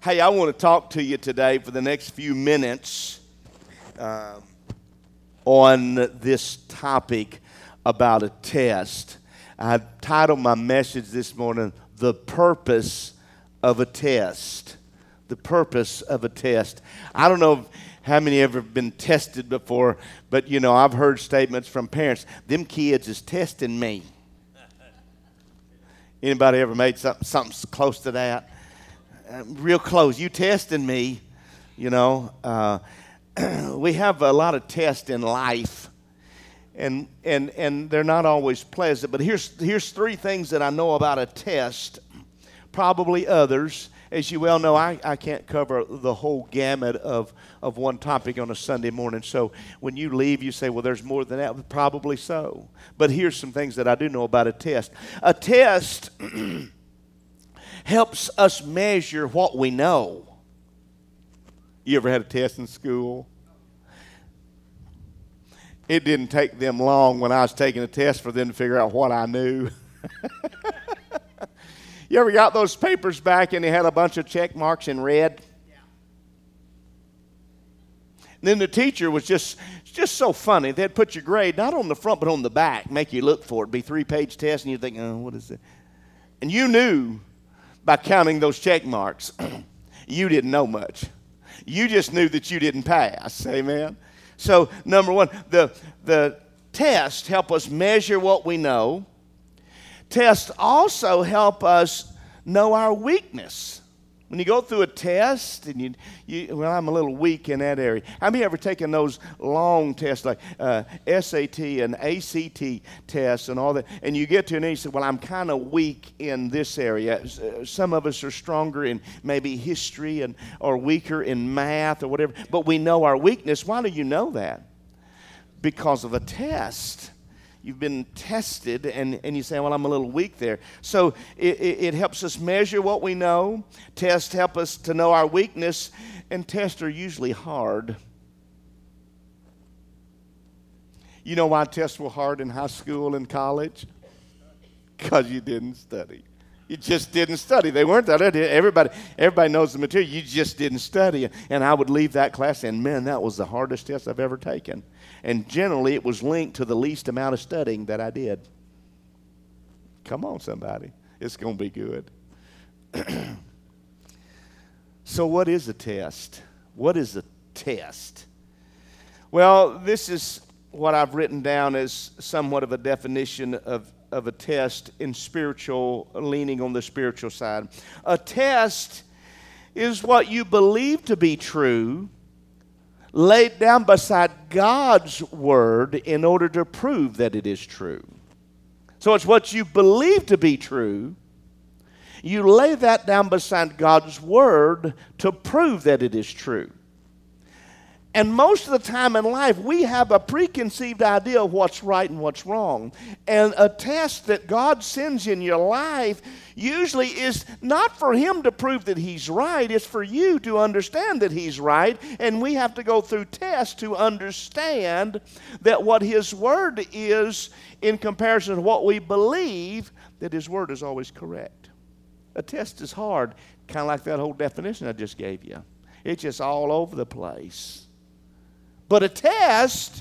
Hey, I want to talk to you today for the next few minutes on this topic about a test. I've titled my message this morning, The Purpose of a Test. The purpose of a test. I don't know how many ever been tested before, but you know, I've heard statements from parents, them kids is testing me. Anybody ever made something close to that? Real close. You testing me, you know. We have a lot of tests in life, and they're not always pleasant. But here's three things that I know about a test, probably others. As you well know, I can't cover the whole gamut of one topic on a Sunday morning. So when you leave, you say, well, there's more than that. Probably so. But here's some things that I do know about a test. A test helps us measure what we know. You ever had a test in school? It didn't take them long when I was taking a test for them to figure out what I knew. You ever got those papers back and they had a bunch of check marks in red? Yeah. And then the teacher was just so funny. They'd put your grade not on the front but on the back, make you look for it. It'd be 3-page test, and you'd think, oh, what is it? And you knew by counting those check marks, you didn't know much. You just knew that you didn't pass. Amen? So, number one, the tests help us measure what we know. Tests also help us know our weakness. When you go through a test, and well, I'm a little weak in that area. How many ever taken those long tests like SAT and ACT tests and all that, and you get to it and you say, well, I'm kind of weak in this area. Some of us are stronger in maybe history or weaker in math or whatever, but we know our weakness. Why do you know that? Because of a test. You've been tested, and you say, well, I'm a little weak there. So it helps us measure what we know. Tests help us to know our weakness, and tests are usually hard. You know why tests were hard in high school and college? Because you didn't study. You just didn't study. They weren't that. Everybody knows the material. You just didn't study. And I would leave that class and, man, that was the hardest test I've ever taken. And generally, it was linked to the least amount of studying that I did. Come on, somebody. It's going to be good. So what is a test? What is a test? Well, this is what I've written down as somewhat of a definition of a test in spiritual, leaning on the spiritual side. A test is what you believe to be true, laid down beside God's word in order to prove that it is true. So it's what you believe to be true. You lay that down beside God's word to prove that it is true. And most of the time in life, we have a preconceived idea of what's right and what's wrong. And a test that God sends in your life usually is not for Him to prove that He's right. It's for you to understand that He's right. And we have to go through tests to understand that what His Word is in comparison to what we believe, that His Word is always correct. A test is hard, kind of like that whole definition I just gave you. It's just all over the place. But a test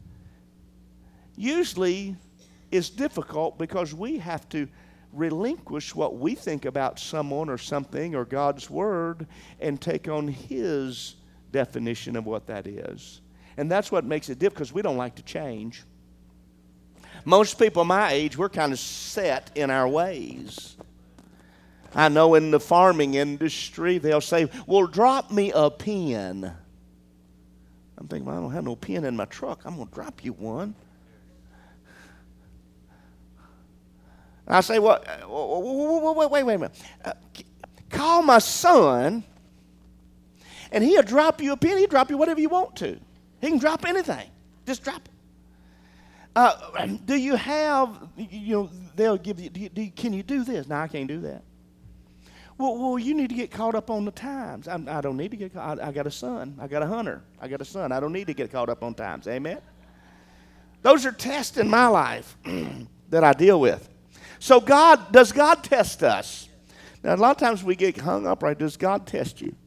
usually is difficult because we have to relinquish what we think about someone or something or God's word and take on His definition of what that is. And that's what makes it difficult because we don't like to change. Most people my age, we're kind of set in our ways. I know in the farming industry, they'll say, well, drop me a pin. I'm thinking, well, I don't have no pen in my truck. I'm going to drop you one. And I say, well, wait a minute. Call my son, and he'll drop you a pen. He'll drop you whatever you want to. He can drop anything. Just drop it. Do you have, they'll give you, can you do this? No, I can't do that. Well, you need to get caught up on the times. I don't need to get caught. I got a son. I got a hunter. I got a son. I don't need to get caught up on times. Amen? Those are tests in my life that I deal with. So does God test us? Now, a lot of times we get hung up, right? Does God test you?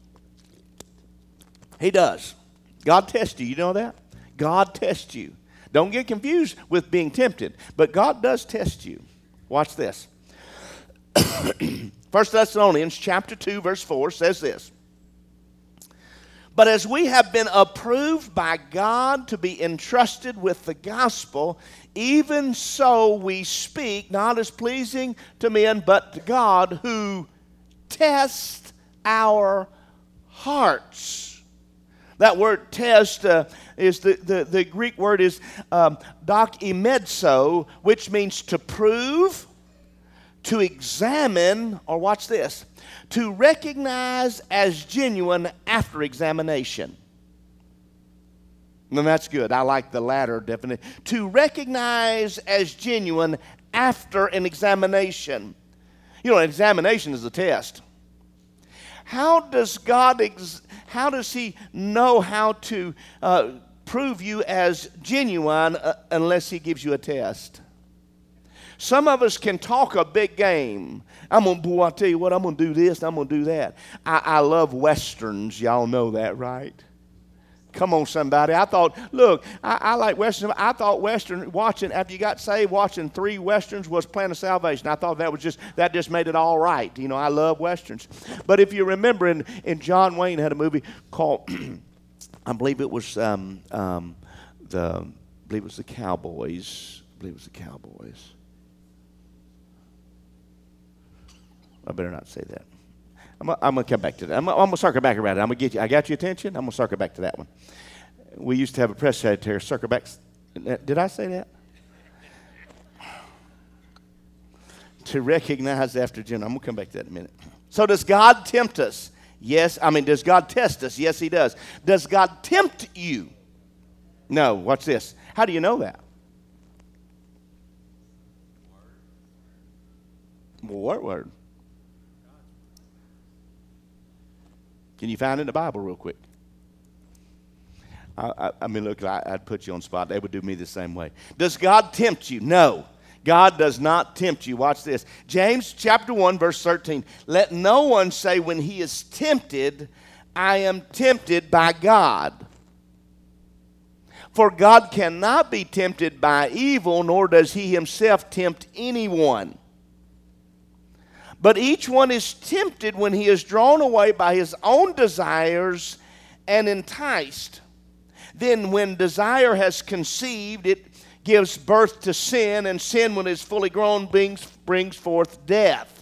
He does. God tests you. You know that? God tests you. Don't get confused with being tempted, but God does test you. Watch this. 1 Thessalonians chapter 2, verse 4 says this. But as we have been approved by God to be entrusted with the gospel, even so we speak, not as pleasing to men, but to God, who tests our hearts. That word test is the Greek word is dokimedzo, which means to prove, to examine, or watch this, to recognize as genuine after examination. And that's good. I like the latter definition. To recognize as genuine after an examination. You know, an examination is a test. How does he know how to prove you as genuine unless he gives you a test? Some of us can talk a big game. I'll tell you what, I'm going to do this, I'm going to do that. I love Westerns. Y'all know that, right? Come on, somebody. I like Westerns. I thought after you got saved, watching 3 Westerns was plan of salvation. I thought that just made it all right. You know, I love Westerns. But if you remember, in John Wayne had a movie called, I believe it was the Cowboys. I better not say that. I'm going to come back to that. I'm going to circle back around it. I got your attention? I'm going to circle back to that one. We used to have a press secretary circle back. Did I say that? To recognize after genuine. I'm going to come back to that in a minute. So does God tempt us? Yes. Does God test us? Yes, he does. Does God tempt you? No. Watch this. How do you know that? What word? Can you find it in the Bible real quick? I'd put you on the spot. They would do me the same way. Does God tempt you? No. God does not tempt you. Watch this. James chapter 1, verse 13. Let no one say when he is tempted, I am tempted by God. For God cannot be tempted by evil, nor does he himself tempt anyone. But each one is tempted when he is drawn away by his own desires and enticed. Then when desire has conceived, it gives birth to sin, and sin, when it is fully grown, brings forth death.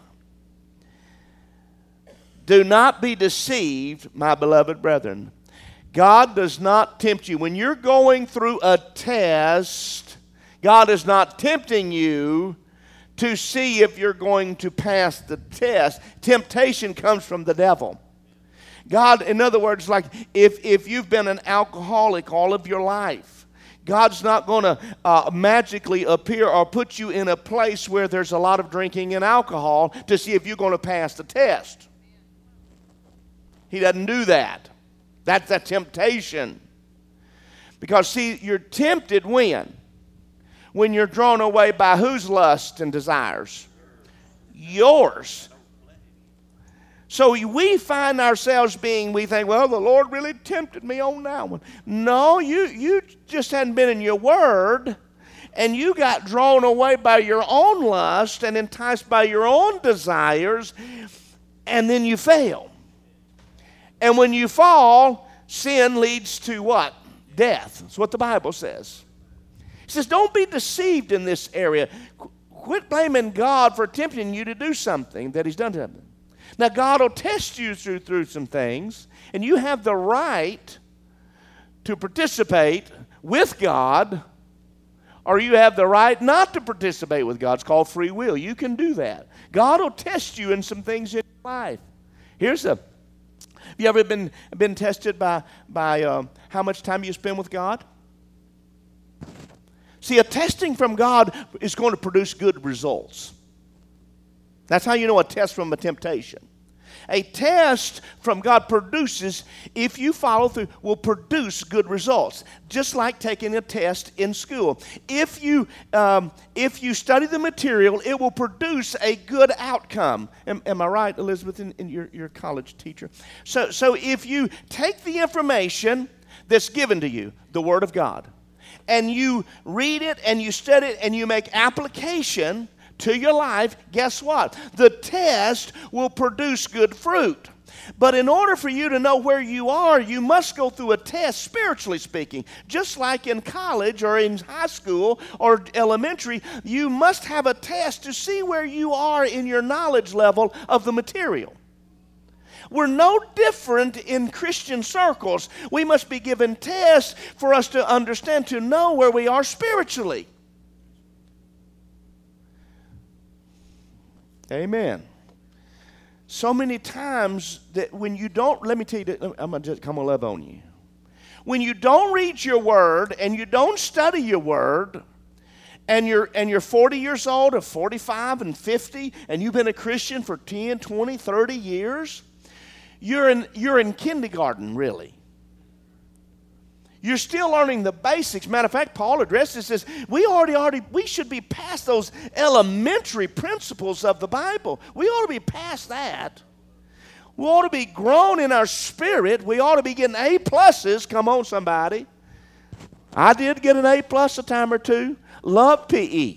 Do not be deceived, my beloved brethren. God does not tempt you. When you're going through a test, God is not tempting you to see if you're going to pass the test. Temptation comes from the devil. God, in other words, like if you've been an alcoholic all of your life, God's not going to magically appear or put you in a place where there's a lot of drinking and alcohol to see if you're going to pass the test. He doesn't do that. That's a temptation. Because, see, you're tempted when? When you're drawn away by whose lust and desires? Yours. So we find ourselves we think, well, the Lord really tempted me on that one. No, you just hadn't been in your word, and you got drawn away by your own lust and enticed by your own desires, and then you fail. And when you fall, sin leads to what? Death. That's what the Bible says. It says, don't be deceived in this area. Quit blaming God for tempting you to do something that he's done to them. Now, God will test you through some things, and you have the right to participate with God, or you have the right not to participate with God. It's called free will. You can do that. God will test you in some things in your life. Have you ever been tested by how much time you spend with God? See, a testing from God is going to produce good results. That's how you know a test from a temptation. A test from God produces, if you follow through, will produce good results. Just like taking a test in school. If you study the material, it will produce a good outcome. Am I right, Elizabeth, in your college teacher? So if you take the information that's given to you, the Word of God, and you read it and you study it and you make application to your life, guess what? The test will produce good fruit. But in order for you to know where you are, you must go through a test, spiritually speaking. Just like in college or in high school or elementary, you must have a test to see where you are in your knowledge level of the material. We're no different in Christian circles. We must be given tests for us to understand, to know where we are spiritually. Amen. So many times that when you don't, let me tell you, I'm going to just come and love on you. When you don't read your word and you don't study your word, and you're 40 years old or 45 and 50, and you've been a Christian for 10, 20, 30 years, you're in kindergarten, really. You're still learning the basics. Matter of fact, Paul addresses this. We should be past those elementary principles of the Bible. We ought to be past that. We ought to be grown in our spirit. We ought to be getting A+. Come on, somebody. I did get an A+ a time or two. Love PE.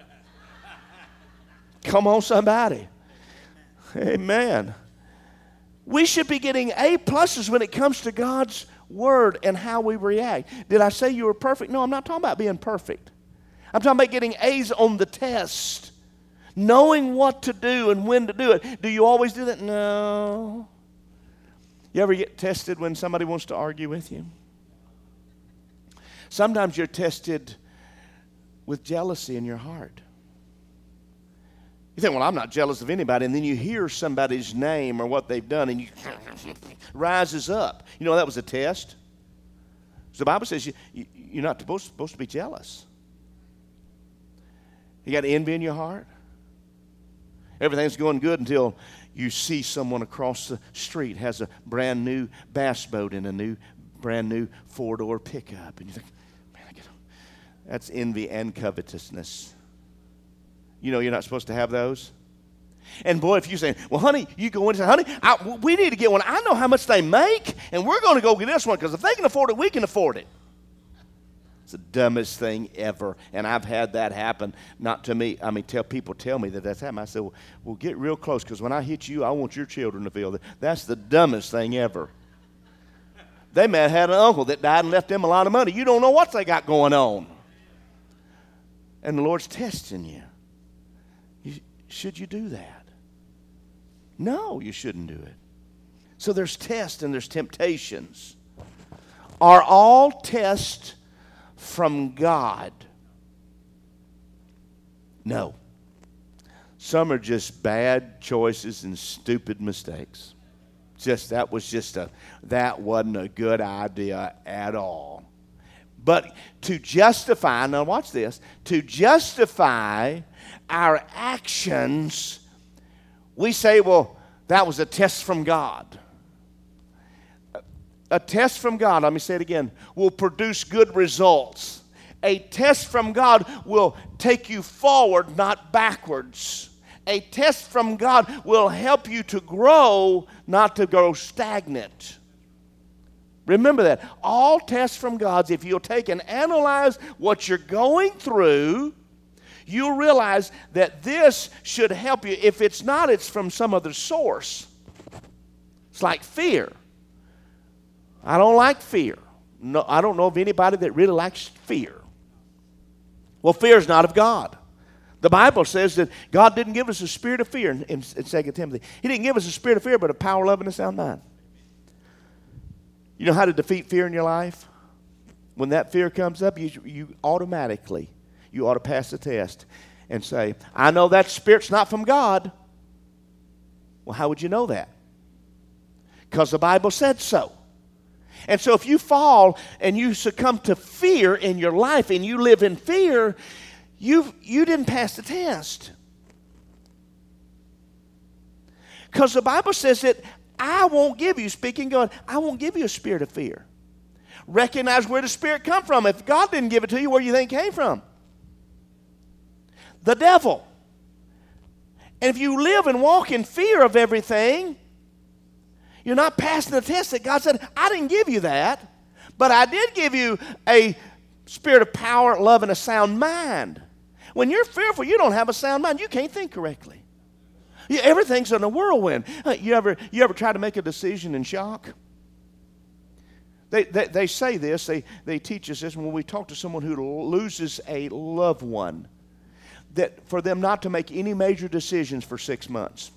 Come on, somebody. Amen. We should be getting A+ when it comes to God's word and how we react. Did I say you were perfect? No, I'm not talking about being perfect. I'm talking about getting A's on the test. Knowing what to do and when to do it. Do you always do that? No. You ever get tested when somebody wants to argue with you? Sometimes you're tested with jealousy in your heart. You think, well, I'm not jealous of anybody, and then you hear somebody's name or what they've done, and you rises up. You know, that was a test. So the Bible says you're not supposed to be jealous. You got envy in your heart. Everything's going good until you see someone across the street has a brand new bass boat and a brand new 4-door pickup, and you think, man, that's envy and covetousness. You know you're not supposed to have those. And boy, if you say, well, honey, you go in and say, honey, we need to get one. I know how much they make, and we're going to go get this one because if they can afford it, we can afford it. It's the dumbest thing ever. And I've had that happen, not to me. I mean, people tell me that that's happened. I said, well, get real close because when I hit you, I want your children to feel that. That's the dumbest thing ever. They may have had an uncle that died and left them a lot of money. You don't know what they got going on. And the Lord's testing you. Should you do that? No, you shouldn't do it. So there's tests and there's temptations. Are all tests from God? No. Some are just bad choices and stupid mistakes. That wasn't a good idea at all. But to justify, now watch this, to justify our actions, we say, well, that was a test from God. A test from God, let me say it again, will produce good results. A test from God will take you forward, not backwards. A test from God will help you to grow, not to grow stagnant. Remember that. All tests from God, if you'll take and analyze what you're going through, you'll realize that this should help you. If it's not, it's from some other source. It's like fear. I don't like fear. No, I don't know of anybody that really likes fear. Well, fear is not of God. The Bible says that God didn't give us a spirit of fear in 2 Timothy. He didn't give us a spirit of fear, but a power, love, and a sound mind. You know how to defeat fear in your life? When that fear comes up, you automatically, you ought to pass the test and say, I know that spirit's not from God. Well, how would you know that? Because the Bible said so. And so if you fall and you succumb to fear in your life and you live in fear, you didn't pass the test. Because the Bible says that I won't give you, speaking God, I won't give you a spirit of fear. Recognize where the Spirit come from. If God didn't give it to you, where do you think it came from? The devil. And if you live and walk in fear of everything, you're not passing the test that God said, I didn't give you that, but I did give you a spirit of power, love, and a sound mind. When you're fearful, you don't have a sound mind. You can't think correctly. Everything's in a whirlwind. You ever try to make a decision in shock? They say this, they teach us this when we talk to someone who loses a loved one, that for them not to make any major decisions for 6 months.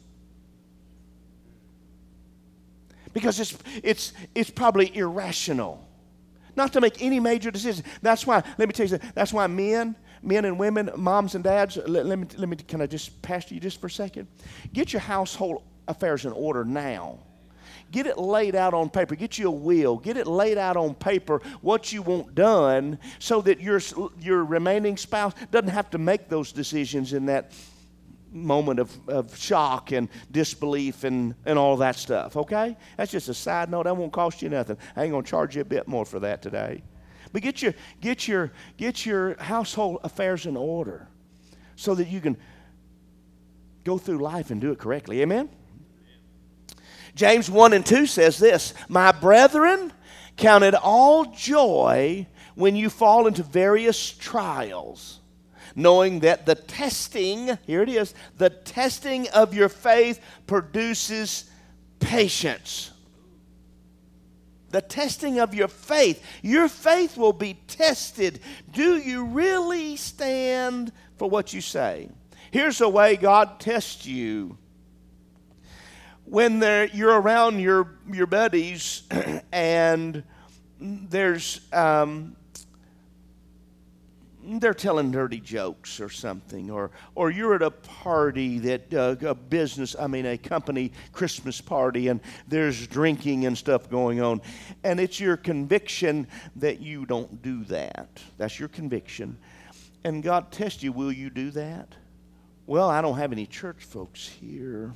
Because it's probably irrational not to make any major decisions. That's why, let me tell you something, that's why men and women, moms and dads, can I just pastor you just for a second? Get your household affairs in order now. Get it laid out on paper. Get you a will. Get it laid out on paper what you want done so that your remaining spouse doesn't have to make those decisions in that moment of shock and disbelief and all that stuff, okay? That's just a side note. That won't cost you nothing. I ain't going to charge you a bit more for that today. But get your household affairs in order so that you can go through life and do it correctly. Amen? James 1:2 says this, my brethren, count it all joy when you fall into various trials, knowing that the testing, here it is, the testing of your faith produces patience. The testing of your faith. Your faith will be tested. Do you really stand for what you say? Here's the way God tests you. When you're around your buddies and there's they're telling dirty jokes or something, or you're at a party that a company Christmas party, and there's drinking and stuff going on, and it's your conviction that you don't do that. That's your conviction. And God tests you, will you do that? Well, I don't have any church folks here.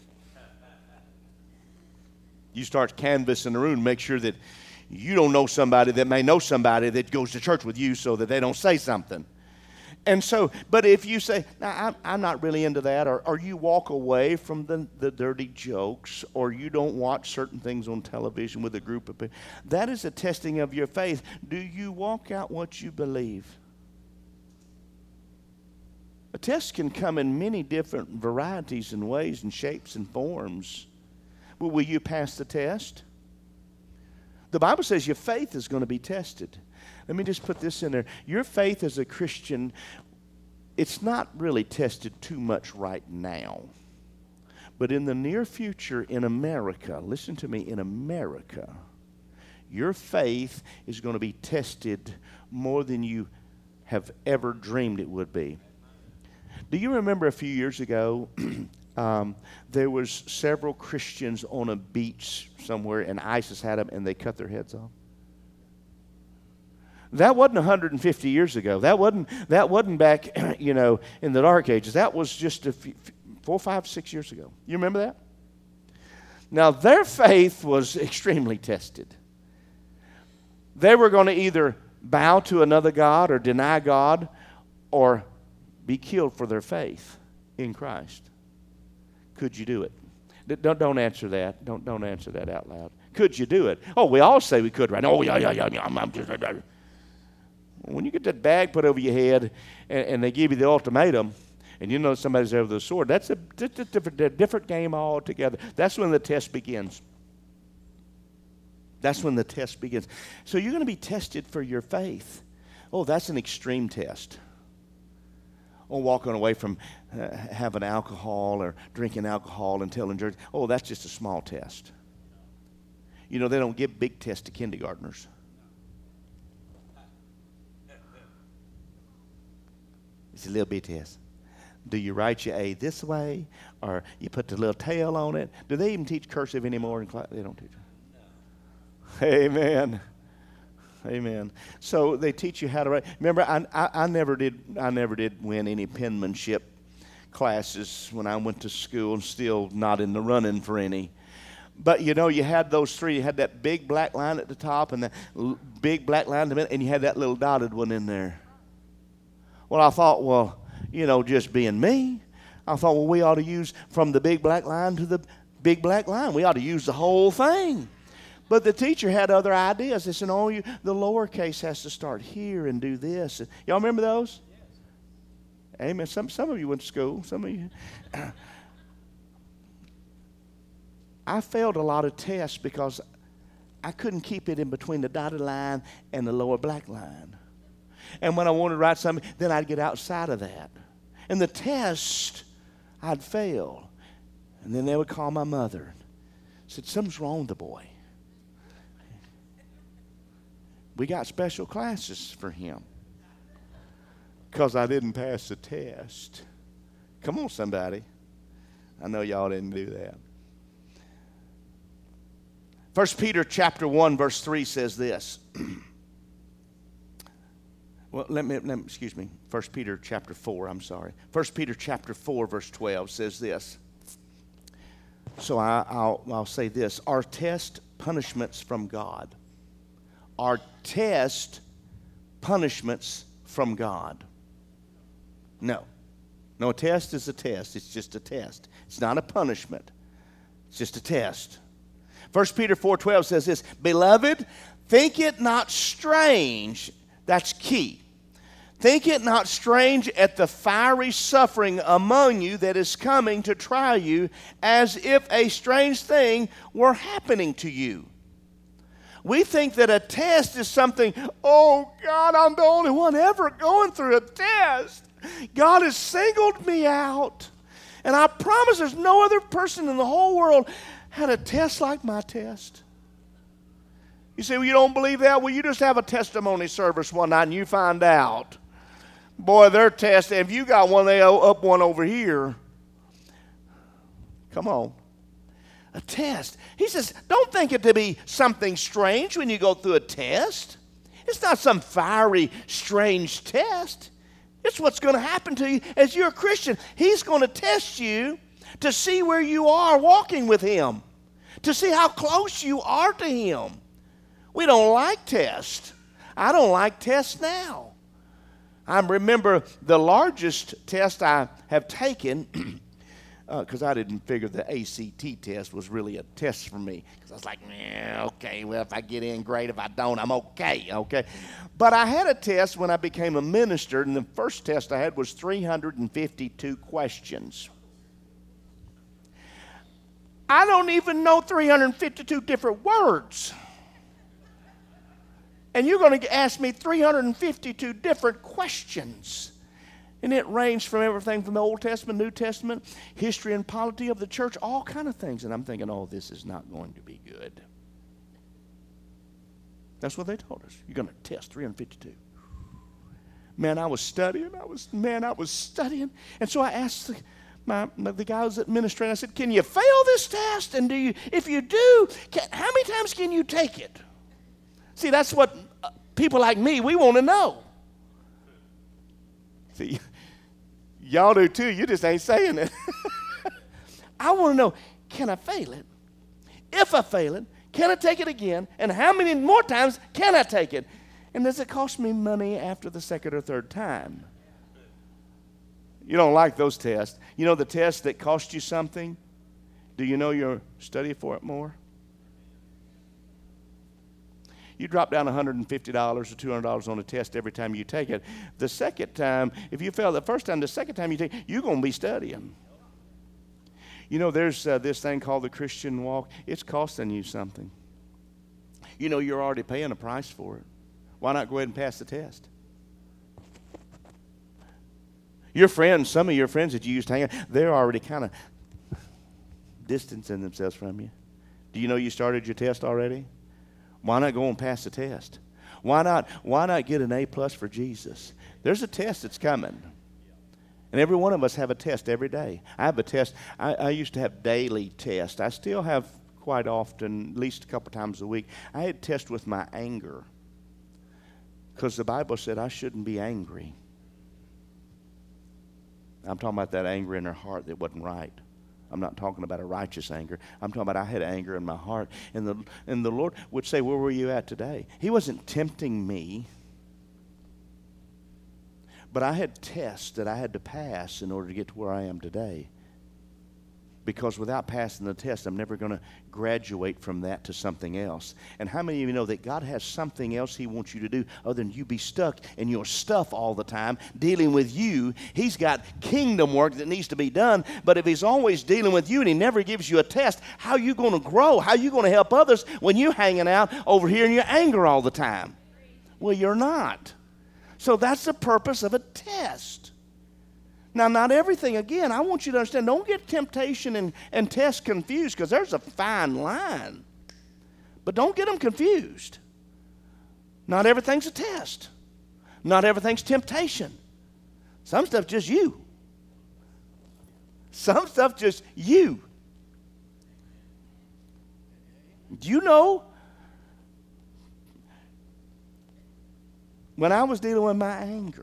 You start canvassing the room, make sure that you don't know somebody that may know somebody that goes to church with you so that they don't say something. And so, but if you say, "Now, I'm not really into that," or you walk away from the dirty jokes, or you don't watch certain things on television with a group of people, that is a testing of your faith. Do you walk out what you believe? A test can come in many different varieties and ways and shapes and forms. Well, will you pass the test? The Bible says your faith is going to be tested. Let me just put this in there. Your faith as a Christian, it's not really tested too much right now. But in the near future in America, listen to me, in America, your faith is going to be tested more than you have ever dreamed it would be. Do you remember a few years ago, there was several Christians on a beach somewhere, and ISIS had them, and they cut their heads off? That wasn't 150 years ago. That wasn't back, in the Dark Ages. That was just 4, 5, 6 years ago. You remember that? Now, their faith was extremely tested. They were going to either bow to another god or deny God or be killed for their faith in Christ. Could you do it? Don't answer that. Don't answer that out loud. Could you do it? Oh, we all say we could, right? Oh, yeah. When you get that bag put over your head and they give you the ultimatum, and you know somebody's over the sword, that's a different game altogether. That's when the test begins. That's when the test begins. So you're going to be tested for your faith. Oh, that's an extreme test. Or walking away from having alcohol or drinking alcohol and telling jokes. Oh, that's just a small test. They don't give big tests to kindergartners. It's a little bit test. Do you write your A this way, or you put the little tail on it? Do they even teach cursive anymore in class? They don't teach it. No. Amen. Amen. So they teach you how to write. Remember, I never did win any penmanship classes when I went to school, and still not in the running for any. But you know, you had those three. You had that big black line at the top and the big black line in the middle, and you had that little dotted one in there. Well, I thought, well, you know, just being me, I thought, well, we ought to use from the big black line to the big black line. We ought to use the whole thing. But the teacher had other ideas. They said, oh, the lowercase has to start here and do this. Y'all remember those? Yes. Amen. Some of you went to school. Some of you. I failed a lot of tests because I couldn't keep it in between the dotted line and the lower black line. And when I wanted to write something, then I'd get outside of that. And the test, I'd fail. And then they would call my mother. Said, something's wrong with the boy. We got special classes for him because I didn't pass the test. Come on, somebody. I know y'all didn't do that. 1 Peter chapter 1, verse 3 says this. Well, excuse me. 1 Peter chapter 4, I'm sorry. 1 Peter chapter 4, verse 12 says this. So I'll say this. Are test punishments from God? Are test punishments from God? No. No, a test is a test. It's just a test. It's not a punishment. It's just a test. 1 Peter 4:12 says this, Beloved, think it not strange. That's key. Think it not strange at the fiery suffering among you that is coming to try you, as if a strange thing were happening to you. We think that a test is something, oh God, I'm the only one ever going through a test. God has singled me out. And I promise there's no other person in the whole world had a test like my test. You say, well, you don't believe that? Well, you just have a testimony service one night and you find out. Boy, their test, if you got one, they up one over here. Come on. A test. He says, don't think it to be something strange when you go through a test. It's not some fiery, strange test. It's what's going to happen to you as you're a Christian. He's going to test you to see where you are walking with Him, to see how close you are to Him. We don't like tests. I don't like tests now. I remember the largest test I have taken, because I didn't figure the ACT test was really a test for me. Because I was like, okay, well, if I get in, great. If I don't, I'm okay. But I had a test when I became a minister, and the first test I had was 352 questions. I don't even know 352 different words. And you're going to ask me 352 different questions. And it ranged from everything from the Old Testament, New Testament, history and polity of the church, all kind of things. And I'm thinking, oh, this is not going to be good. That's what they told us. You're going to test 352. Man, I was studying. I was studying. And so I asked the guy who was administrating, I said, can you fail this test? And if you do, how many times can you take it? See, that's what people like me, we want to know. See, y'all do too. You just ain't saying it. I want to know, can I fail it? If I fail it, can I take it again? And how many more times can I take it? And does it cost me money after the second or third time? You don't like those tests. You know the tests that cost you something? Do you know you'll study for it more? You drop down $150 or $200 on a test every time you take it. The second time, if you fail the first time, the second time you take it, you're going to be studying. You know, there's this thing called the Christian walk. It's costing you something. You know, you're already paying a price for it. Why not go ahead and pass the test? Your friends, some of your friends that you used to hang out, they're already kind of distancing themselves from you. Do you know you started your test already? Why not go and pass the test? Why not get an A+ for Jesus? There's a test that's coming. And every one of us have a test every day. I have a test. I used to have daily tests. I still have quite often, at least a couple times a week. I had tests with my anger. Because the Bible said I shouldn't be angry. I'm talking about that anger in her heart that wasn't right. I'm not talking about a righteous anger. I'm talking about I had anger in my heart. And the Lord would say, where were you at today? He wasn't tempting me. But I had tests that I had to pass in order to get to where I am today. Because without passing the test, I'm never going to graduate from that to something else. And how many of you know that God has something else He wants you to do other than you be stuck in your stuff all the time, dealing with you? He's got kingdom work that needs to be done. But if He's always dealing with you and He never gives you a test, how are you going to grow? How are you going to help others when you're hanging out over here in your anger all the time? Well, you're not. So that's the purpose of a test. Now, not everything, again, I want you to understand, don't get temptation and test confused, because there's a fine line. But don't get them confused. Not everything's a test. Not everything's temptation. Some stuff just you. Some stuff just you. Do you know, when I was dealing with my anger,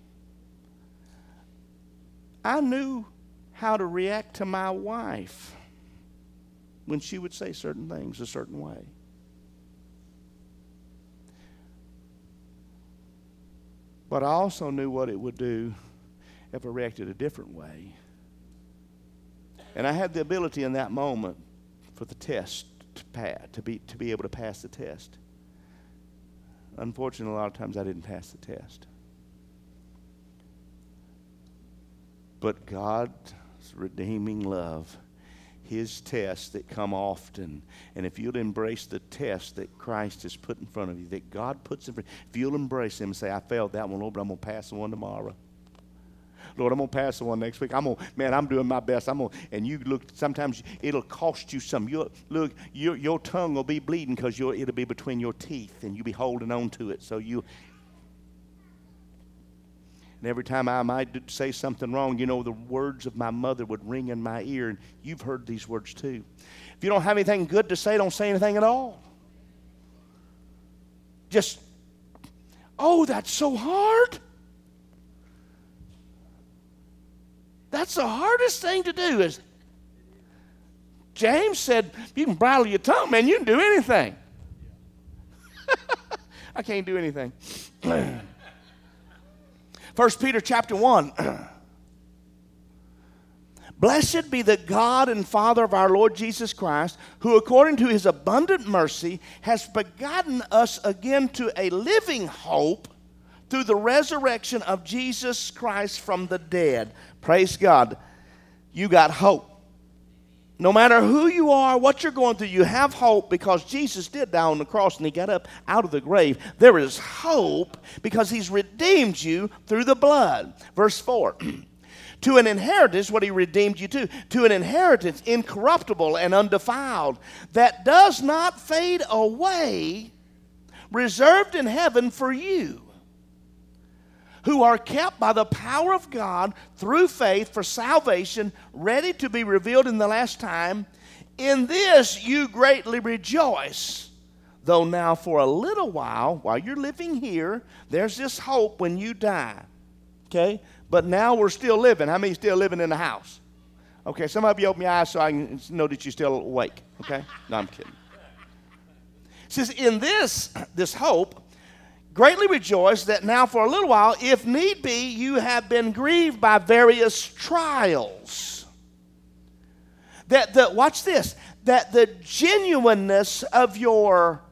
I knew how to react to my wife when she would say certain things a certain way. But I also knew what it would do if I reacted a different way. And I had the ability in that moment for the test to be able to pass the test. Unfortunately, a lot of times I didn't pass the test. But God's redeeming love, His tests that come often, and if you'll embrace the test that Christ has put in front of you, that God puts in front of you, if you'll embrace them and say, I failed that one, Lord, but I'm going to pass the one tomorrow. Lord, I'm going to pass the one next week. I'm doing my best. And you look, sometimes it'll cost you some. Your tongue will be bleeding because it'll be between your teeth, and you'll be holding on to it. And every time I might say something wrong, the words of my mother would ring in my ear. And you've heard these words too. If you don't have anything good to say, don't say anything at all. Just, oh, that's so hard. That's the hardest thing to do. Is James said, you can bridle your tongue, man, you can do anything. I can't do anything. 1 Peter chapter 1. Blessed be the God and Father of our Lord Jesus Christ, who according to His abundant mercy has begotten us again to a living hope through the resurrection of Jesus Christ from the dead. Praise God. You got hope. No matter who you are, what you're going through, you have hope because Jesus did die on the cross and He got up out of the grave. There is hope because He's redeemed you through the blood. Verse 4. To an inheritance, what He redeemed you to an inheritance incorruptible and undefiled, that does not fade away, reserved in heaven for you, who are kept by the power of God through faith for salvation, ready to be revealed in the last time. In this you greatly rejoice, though now for a little while you're living here, there's this hope when you die. Okay? But now we're still living. How many still living in the house? Okay, some of you open your eyes so I can know that you're still awake. Okay? No, I'm kidding. It says, in this hope, greatly rejoice that now for a little while, if need be, you have been grieved by various trials. Watch this, that the genuineness of your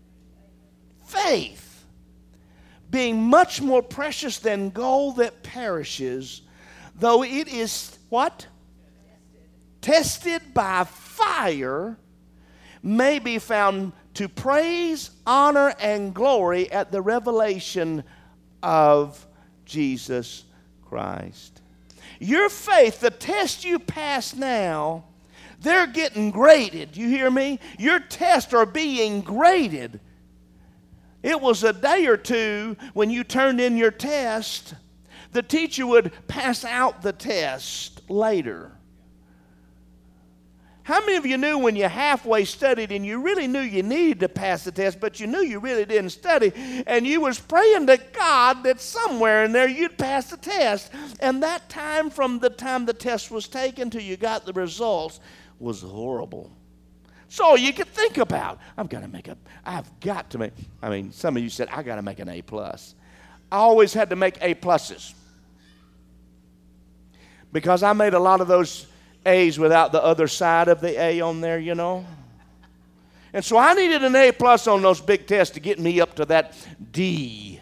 faith, being much more precious than gold that perishes, though it is what? Tested by fire, may be found to praise, honor, and glory at the revelation of Jesus Christ. Your faith, the test you pass now, they're getting graded. You hear me? Your tests are being graded. It was a day or two when you turned in your test. The teacher would pass out the test later. How many of you knew when you halfway studied and you really knew you needed to pass the test, but you knew you really didn't study, and you was praying to God that somewhere in there you'd pass the test, and that time from the time the test was taken till you got the results was horrible. So you could think about, some of you said, I got to make an A+. I always had to make A+. Because I made a lot of those A's without the other side of the A on there, you know. And so I needed an A+ on those big tests to get me up to that D.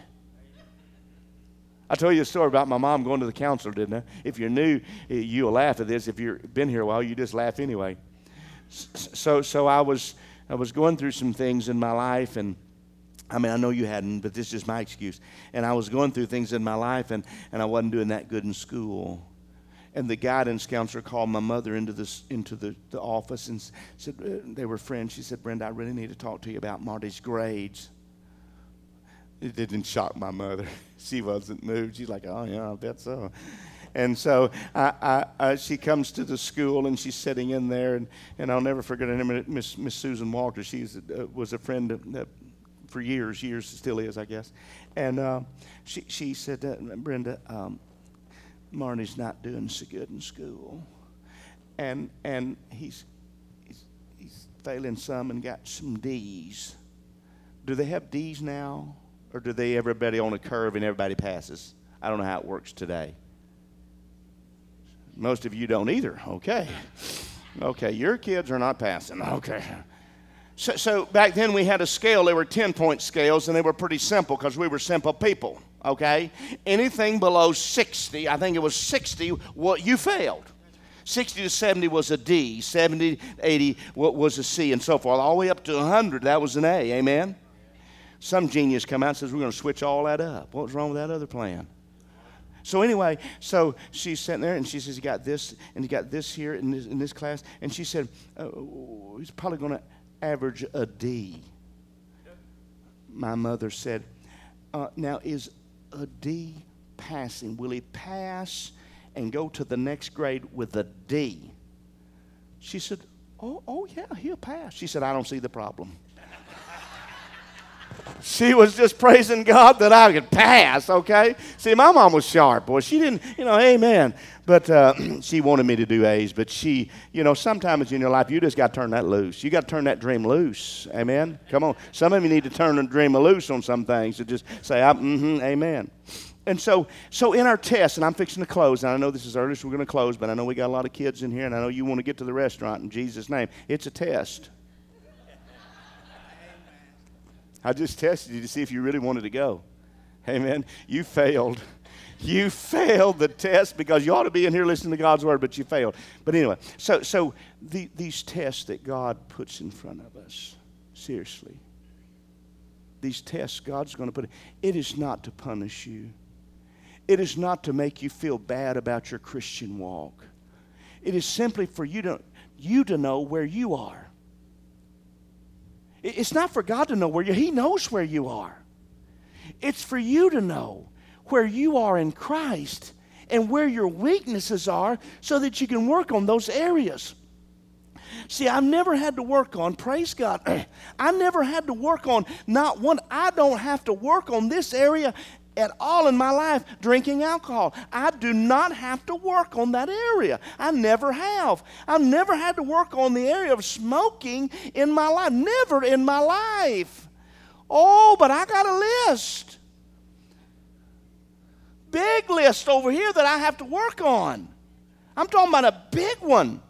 I told you a story about my mom going to the counselor, didn't I? If you're new, you'll laugh at this. If you've been here a while, you just laugh anyway. So I was going through some things in my life, and I mean, I know you hadn't, but this is my excuse. And I was going through things in my life, and I wasn't doing that good in school. And the guidance counselor called my mother into the office and said, they were friends. She said, Brenda, I really need to talk to you about Marty's grades. It didn't shock my mother. She wasn't moved. She's like, oh, yeah, I bet so. And so she comes to the school, and she's sitting in there, and I'll never forget her name, Miss Susan Walter. She was a friend for years, still is, I guess. And she said, Brenda, Marty's not doing so good in school, and he's failing some and got some D's. Do they have D's now, or do they everybody on a curve and everybody passes? I don't know how it works today. Most of you don't either. Okay, your kids are not passing. Okay. So back then we had a scale. They were 10-point scales, and they were pretty simple because we were simple people, okay? Anything below 60, I think it was 60, what you failed. 60 to 70 was a D. 70, 80 was a C, and so forth. All the way up to 100, that was an A, amen? Some genius come out and says, we're going to switch all that up. What was wrong with that other plan? So anyway, so she's sitting there, and she says, you got this, and you got this here in this class. And she said, he's probably going to average a D. My mother said, now is a D passing? Will he pass and go to the next grade with a D? She said, oh yeah, he'll pass. She said, I don't see the problem. She was just praising God that I could pass, okay? See, my mom was sharp, boy. She didn't, amen. But she wanted me to do A's. But she, sometimes in your life, you just got to turn that loose. You got to turn that dream loose, amen? Come on. Some of you need to turn the dream loose on some things and just say, amen. And so in our test, and I'm fixing to close, and I know this is early, so we're going to close, but I know we got a lot of kids in here, and I know you want to get to the restaurant in Jesus' name. It's a test. I just tested you to see if you really wanted to go. Amen. You failed. You failed the test because you ought to be in here listening to God's word, but you failed. But anyway, so these tests that God puts in front of us, seriously, these tests God's going to put, it is not to punish you. It is not to make you feel bad about your Christian walk. It is simply for you to know where you are. It's not for God to know where He knows where you are. It's for you to know where you are in Christ and where your weaknesses are so that you can work on those areas. See, I've never had to work on, praise God, I never had to work on not one. I don't have to work on this area at all in my life, drinking alcohol. I do not have to work on that area. I never have. I've never had to work on the area of smoking in my life. Never in my life. Oh, but I got a list. Big list over here that I have to work on. I'm talking about a big one.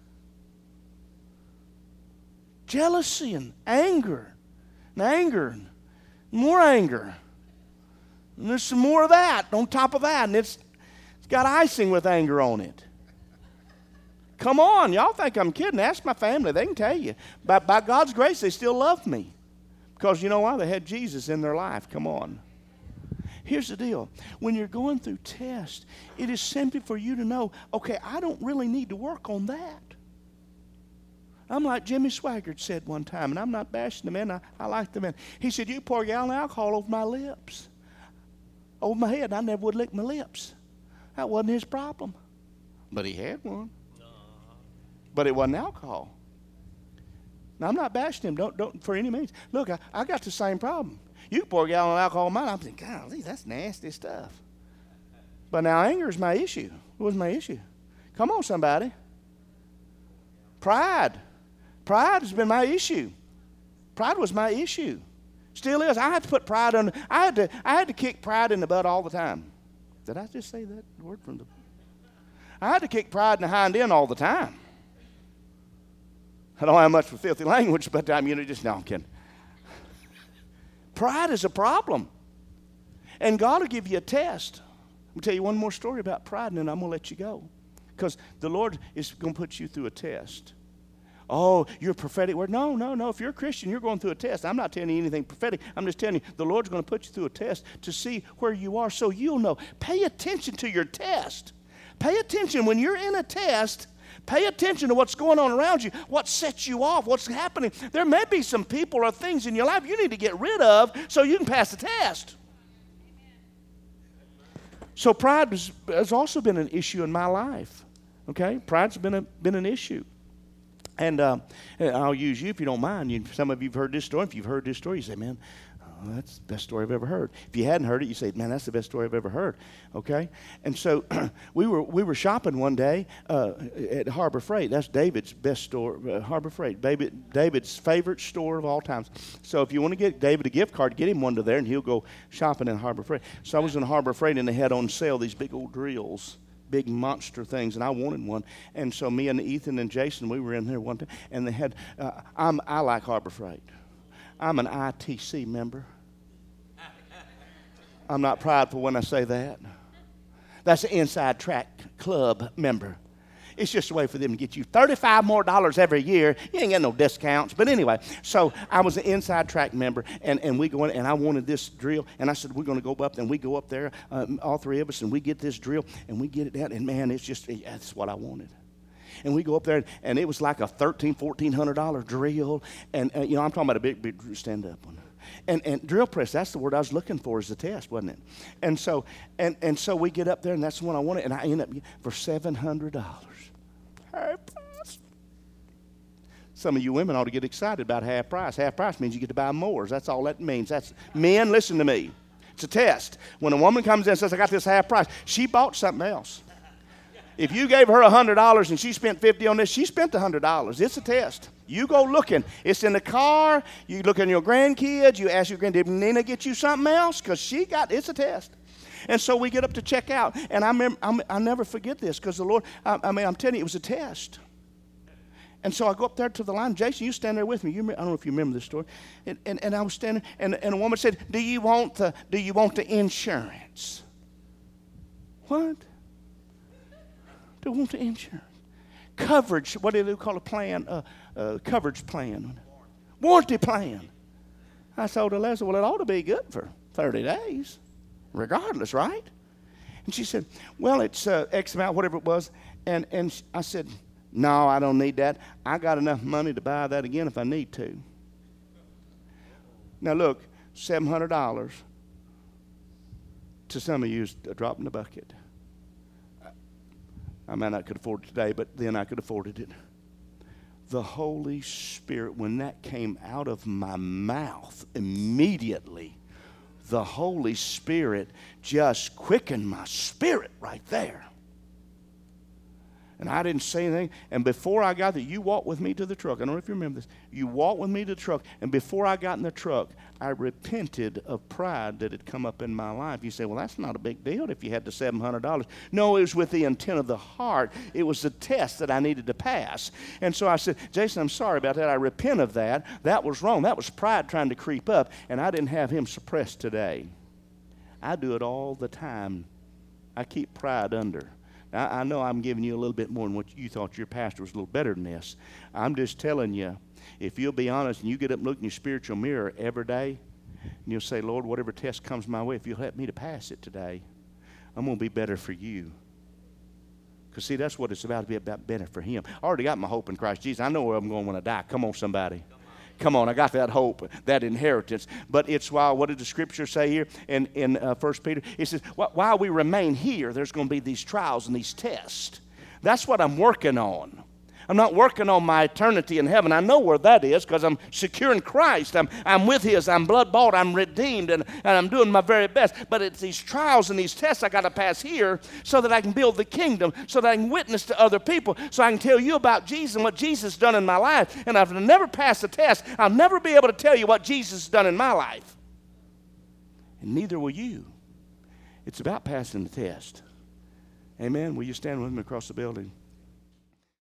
Jealousy and anger. And more anger. And there's some more of that on top of that. And it's got icing with anger on it. Come on. Y'all think I'm kidding. Ask my family. They can tell you. By God's grace, they still love me. Because you know why? They had Jesus in their life. Come on. Here's the deal. When you're going through tests, it is simply for you to know, okay, I don't really need to work on that. I'm like Jimmy Swaggart said one time, and I'm not bashing the man. I like the man. He said, you pour a gallon of alcohol over my lips. Over my head, and I never would lick my lips. That wasn't his problem. But he had one. But it wasn't alcohol. Now, I'm not bashing him. Don't for any means. Look, I got the same problem. You can pour a gallon of alcohol in mine. I'm thinking, golly, that's nasty stuff. But now anger is my issue. It was my issue. Come on, somebody. Pride. Pride has been my issue. Pride was my issue. Still is. I had to put pride on. I had to kick pride in the butt all the time. Did I just say that word from the? I had to kick pride in the hind end all the time. I don't have much for filthy language, but I'm just no, I'm kidding. Pride is a problem, and God will give you a test. I'm gonna tell you one more story about pride, and then I'm gonna let you go, because the Lord is gonna put you through a test. Oh, you're a prophetic word. No. If you're a Christian, you're going through a test. I'm not telling you anything prophetic. I'm just telling you the Lord's going to put you through a test to see where you are so you'll know. Pay attention to your test. Pay attention when you're in a test. Pay attention to what's going on around you, what sets you off, what's happening. There may be some people or things in your life you need to get rid of so you can pass the test. So pride has also been an issue in my life. Okay? Pride's been an issue. And I'll use you if you don't mind. Some of you have heard this story. If you've heard this story, you say, man, that's the best story I've ever heard. If you hadn't heard it, you say, man, that's the best story I've ever heard. Okay? And so we were shopping one day at Harbor Freight. That's David's best store, Harbor Freight. David's favorite store of all times. So if you want to get David a gift card, get him one to there, and he'll go shopping in Harbor Freight. So I was in Harbor Freight, and they had on sale these big old drills. Big monster things, and I wanted one. And so me and Ethan and Jason, we were in there one time, and they had, I like Harbor Freight. I'm an ITC member. I'm not prideful when I say that. That's an Inside Track Club member. It's just a way for them to get you $35 more every year. You ain't got no discounts. But anyway, so I was an Inside Track member, and we go in, and I wanted this drill. And I said, we're going to go up, and we go up there, all three of us, and we get this drill, and we get it down. And, man, that's what I wanted. And we go up there, and it was like a $1,400 drill. And, I'm talking about a big stand-up one. And drill press, that's the word I was looking for as a test, wasn't it? And so we get up there, and that's the one I wanted, and I end up for $700. Half price. Some of you women ought to get excited about half price. Half price means you get to buy more. That's all that means. That's men, listen to me. It's a test. When a woman comes in and says, I got this half price, she bought something else. If you gave her $100 and she spent $50 on this, she spent $100. It's a test. You go looking. It's in the car. You look at your grandkids. You ask your granddad, did Nina get you something else? Because it's a test. And so we get up to check out. And I remember, I'll never forget this because the Lord, I'm telling you, it was a test. And so I go up there to the line. Jason, you stand there with me. I don't know if you remember this story. And I was standing, and a woman said, do you want the insurance? What? Do you want the insurance? Coverage, what do they call a plan? Coverage plan. Warranty plan. I told her, Leslie, well, it ought to be good for 30 days. Regardless, right? And she said, well, it's X amount, whatever it was. And I said, no, I don't need that. I got enough money to buy that again if I need to. Now, look, $700 to some of you is a drop in the bucket. I might not could afford it today, but then I could afford it. The Holy Spirit, when that came out of my mouth, immediately, the Holy Spirit just quickened my spirit right there. And I didn't say anything. And before I got there, you walked with me to the truck. I don't know if you remember this. You walked with me to the truck. And before I got in the truck, I repented of pride that had come up in my life. You say, well, that's not a big deal if you had the $700. No, it was with the intent of the heart. It was the test that I needed to pass. And so I said, Jason, I'm sorry about that. I repent of that. That was wrong. That was pride trying to creep up. And I didn't have him suppressed today. I do it all the time. I keep pride under. I know I'm giving you a little bit more than what you thought your pastor was a little better than this. I'm just telling you, if you'll be honest and you get up and look in your spiritual mirror every day, and you'll say, Lord, whatever test comes my way, if you'll help me to pass it today, I'm going to be better for you. Because, see, that's what it's about, to be about better for him. I already got my hope in Christ Jesus. I know where I'm going when I die. Come on, somebody. Come on, I got that hope, that inheritance. But it's while, what did the scripture say here in 1 Peter? It says, while we remain here, there's going to be these trials and these tests. That's what I'm working on. I'm not working on my eternity in heaven. I know where that is because I'm secure in Christ. I'm with His. I'm blood-bought. I'm redeemed, and I'm doing my very best. But it's these trials and these tests I got to pass here so that I can build the kingdom, so that I can witness to other people, so I can tell you about Jesus and what Jesus has done in my life. And if I never pass the test, I'll never be able to tell you what Jesus has done in my life. And neither will you. It's about passing the test. Amen. Will you stand with me across the building?